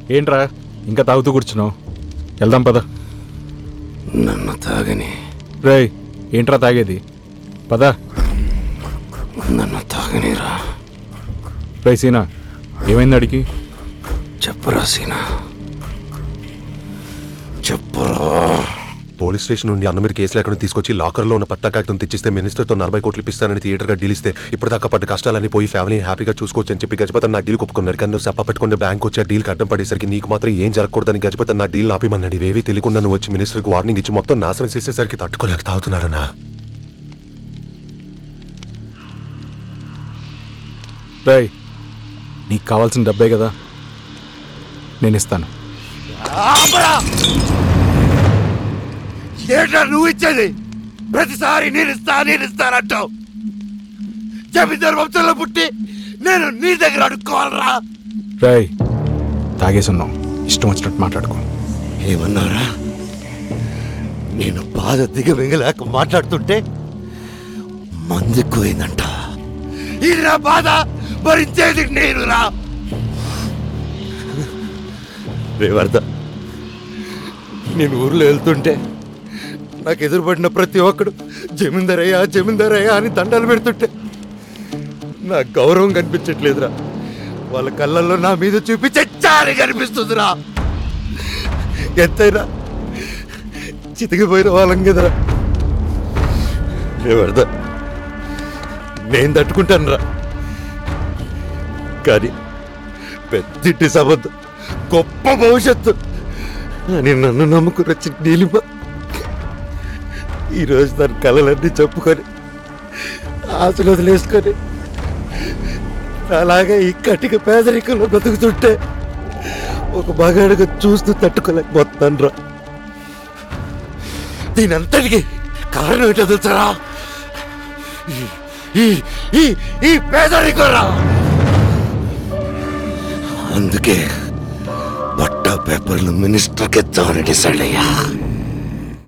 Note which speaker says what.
Speaker 1: ఏంట్రా ఇంకా తాగుతూ కూర్చున్నావు? వెళ్దాం పద.
Speaker 2: నన్ను తాగని.
Speaker 1: రేయ్ ఏంట్రా తాగేది? పద.
Speaker 2: నన్ను తాగనిరా.
Speaker 1: రేయ్ సీనా, ఏమైంది అడిగి?
Speaker 2: చెప్పరా సీనా, చెప్పరా.
Speaker 3: పోలీస్ స్టేషన్ నుండి అన్న మీద కేసు లేకుండా తీసుకొచ్చి లాకర్లో ఉన్న పత్తా కాగితం తెచ్చిస్తే మినిస్టర్తో 40 కోట్లు ఇప్పిస్తానని థియేటర్గా డీల్ ఇస్తే ఇప్పటిదాకా పడ్డ కష్టాలని పోయి ఫ్యామిలీని హ్యాపీగా చూసుకోవచ్చు అని చెప్పి గజపతి నా డీల్ ఒప్పుకున్నారు. కానీ నువ్వు సప్ప పెట్టుకుని బ్యాంక్ వచ్చి ఆ డీల్కి అడ్డం పడేసరికి నీకు మాత్రం ఏం జరగకూడదని గజపతి నా డీల్ ఆపిమన్నాడు. ఇవేవి తెలియకుండా నువ్వు వచ్చి మినిస్టర్కి వార్నింగ్ ఇచ్చి మొత్తం నాశనం చేసేసరికి తట్టుకోలేక తాగుతున్నాడన్నా.
Speaker 1: రేయ్ నీకు కావాల్సిన డబ్బే కదా, నేను ఇస్తాను.
Speaker 2: ఏంటా నువ్వు ఇచ్చేది? ప్రతిసారి నేను ఇస్తానంటావు. జమీందారు వంశంలో పుట్టి నేను నీ దగ్గర అడుక్కోవాలరా?
Speaker 1: రేయ్ తాగేసున్నావు, ఇష్టం వచ్చినట్టు మాట్లాడుకో.
Speaker 2: ఏమన్నారా? నేను బాధ దిగమింగలేక మాట్లాడుతుంటే మందుకుపోయిందంట. ఇది నా బాధ భరించేది నేనురా. రేవర్ద, నేను ఊర్లో వెళ్తుంటే నాకు ఎదురుపడిన ప్రతి ఒక్కడు జమీందారయ్యా అని దండాలు పెడుతుంటే నాకు గౌరవం కనిపించట్లేదురా. వాళ్ళ కళ్ళల్లో నా మీద చూపించే చారి కనిపిస్తుందిరా. ఎంతైనా చితికిపోయిన వాళ్ళం కదరా. రేవర్ద, నేను తట్టుకుంటాను రా. కానీ పెద్దింటి సంబంధం, గొప్ప భవిష్యత్తు అని నన్ను నమ్ముకుని వచ్చి నీలిమ ఈరోజు తన కళలన్నీ చెప్పుకొని ఆశలు వదిలేసుకొని అలాగే ఈ కటిక పేదరికంలో బతుకుతుంటే ఒక మగాడిగా చూస్తూ తట్టుకోలేకపోతున్నాను రా. దీని అంతటికి కారణం ఏంటో తెలుసారా? ఈ పేదరికం రా. అందుకే బట్టా పేపర్లు మినిస్టర్కి ఇద్దామని డిసైడ్ అయ్యా.